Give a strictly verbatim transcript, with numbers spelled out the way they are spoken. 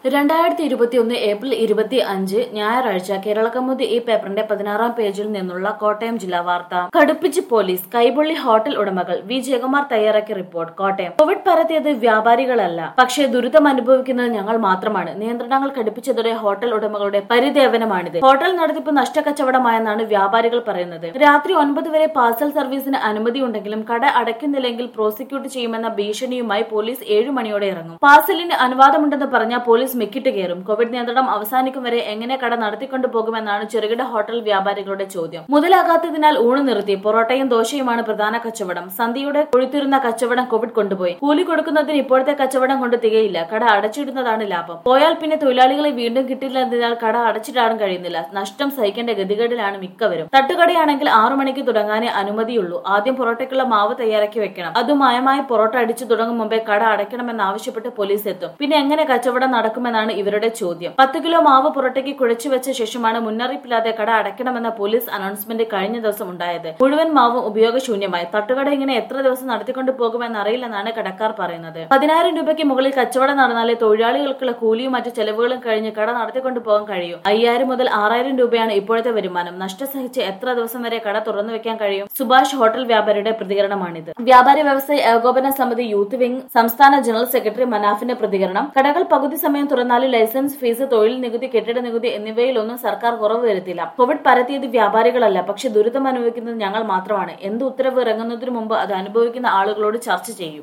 രണ്ടായിരത്തി ഇരുപത്തിയൊന്ന് ഏപ്രിൽ ഇരുപത്തി അഞ്ച് ഞായറാഴ്ച കേരളകൗമുദി ഈ പേപ്പറിന്റെ പതിനാറാം പേജിൽ നിന്നുള്ള കോട്ടയം ജില്ലാ വാർത്ത. കടുപ്പിച്ച് പോലീസ്, കൈപൊള്ളി ഹോട്ടൽ ഉടമകൾ. വി ജയകുമാർ തയ്യാറാക്കിയ റിപ്പോർട്ട്. കോട്ടയം. കോവിഡ് പരത്തിയത് വ്യാപാരികളല്ല, പക്ഷേ ദുരിതം അനുഭവിക്കുന്നത് ഞങ്ങൾ മാത്രമാണ്. നിയന്ത്രണങ്ങൾ കടുപ്പിച്ചതോടെ ഹോട്ടൽ ഉടമകളുടെ പരിദേവനമാണിത്. ഹോട്ടൽ നടത്തിപ്പ് നഷ്ടക്കച്ചവടമായെന്നാണ് വ്യാപാരികൾ പറയുന്നത്. രാത്രി ഒൻപത് വരെ പാർസൽ സർവീസിന് അനുമതിയുണ്ടെങ്കിലും കട അടയ്ക്കുന്നില്ലെങ്കിൽ പ്രോസിക്യൂട്ട് ചെയ്യുമെന്ന ഭീഷണിയുമായി പോലീസ് ഏഴു മണിയോടെ ഇറങ്ങും. പാർസലിന് അനുവാദമുണ്ടെന്ന് പറഞ്ഞാൽ പോലീസ് മിക്കിട്ട് കയറും. കോവിഡ് നിയന്ത്രണം അവസാനിക്കും വരെ എങ്ങനെ കട നടത്തിക്കൊണ്ടു പോകുമെന്നാണ് ചെറുകിട ഹോട്ടൽ വ്യാപാരികളുടെ ചോദ്യം. മുതലാകാത്തതിനാൽ ഊണ് നിർത്തി. പൊറോട്ടയും ദോശയുമാണ് പ്രധാന കച്ചവടം. സന്ധ്യയുടെ കൊഴുത്തിരുന്ന കച്ചവടം കോവിഡ് കൊണ്ടുപോയി. കൂലി കൊടുക്കുന്നതിന് ഇപ്പോഴത്തെ കച്ചവടം കൊണ്ട് തികയില്ല. കട അടച്ചിടുന്നതാണ് ലാഭം. പോയാൽ പിന്നെ തൊഴിലാളികളെ വീണ്ടും കിട്ടില്ലെന്നതിനാൽ കട അടച്ചിടാനും കഴിയുന്നില്ല. നഷ്ടം സഹിക്കേണ്ട ഗതികേടിലാണ് മിക്കവരും. തട്ടുകടയാണെങ്കിൽ ആറു മണിക്ക് തുടങ്ങാനേ അനുമതിയുള്ളൂ. ആദ്യം പൊറോട്ടയ്ക്കുള്ള മാവ് തയ്യാറാക്കി വെക്കണം. അത് മയമായി പൊറോട്ട അടിച്ചു തുടങ്ങും മുമ്പേ കട അടയ്ക്കണമെന്നാവശ്യപ്പെട്ട് പോലീസ് എത്തും. പിന്നെ എങ്ങനെ കച്ചവടം നടക്കുമെന്നാണ് ഇവരുടെ ചോദ്യം. പത്ത് കിലോ മാവ് പുറത്തേക്ക് കുഴച്ചു വെച്ച ശേഷമാണ് മുന്നറിയിപ്പില്ലാതെ കട അടയ്ക്കണമെന്ന പോലീസ് അനൗൺസ്മെന്റ് കഴിഞ്ഞ ദിവസം ഉണ്ടായത്. മുഴുവൻ മാവും ഉപയോഗശൂന്യമായി. തട്ടുകട ഇങ്ങനെ എത്ര ദിവസം നടത്തിക്കൊണ്ടു പോകുമെന്നറിയില്ലെന്നാണ് കടക്കാർ പറയുന്നത്. പതിനായിരം രൂപയ്ക്ക് മുകളിൽ കച്ചവടം നടന്നാലേ തൊഴിലാളികൾക്കുള്ള കൂലിയും മറ്റു ചെലവുകളും കഴിഞ്ഞ് കട നടത്തിക്കൊണ്ടു പോകാൻ കഴിയും. അയ്യായിരം മുതൽ ആറായിരം രൂപയാണ് ഇപ്പോഴത്തെ വരുമാനം. നഷ്ടം സഹിച്ച് എത്ര ദിവസം വരെ കട തുറന്നു വെക്കാൻ കഴിയും? സുഭാഷ് ഹോട്ടൽ വ്യാപാരിയുടെ പ്രതികരണമാണിത്. വ്യാപാരി വ്യവസായി ഏകോപന സമിതി യൂത്ത് വിംഗ് സംസ്ഥാന ജനറൽ സെക്രട്ടറി മനാഫിന്റെ പ്രതികരണം. കടകൾ പകുതി സമയം തുറന്നാലും ലൈസൻസ് ഫീസ്, തൊഴിൽ നികുതി, കെട്ടിട നികുതി എന്നിവയിലൊന്നും സർക്കാർ കുറവ് വരുത്തില്ല. കോവിഡ് പരത്തിയത് വ്യാപാരികളല്ല, പക്ഷെ ദുരിതം അനുഭവിക്കുന്നത് ഞങ്ങൾ മാത്രമാണ്. എന്ത് ഉത്തരവ് ഇറങ്ങുന്നതിനു മുമ്പ് അത് അനുഭവിക്കുന്ന ആളുകളോട് ചർച്ച ചെയ്യും.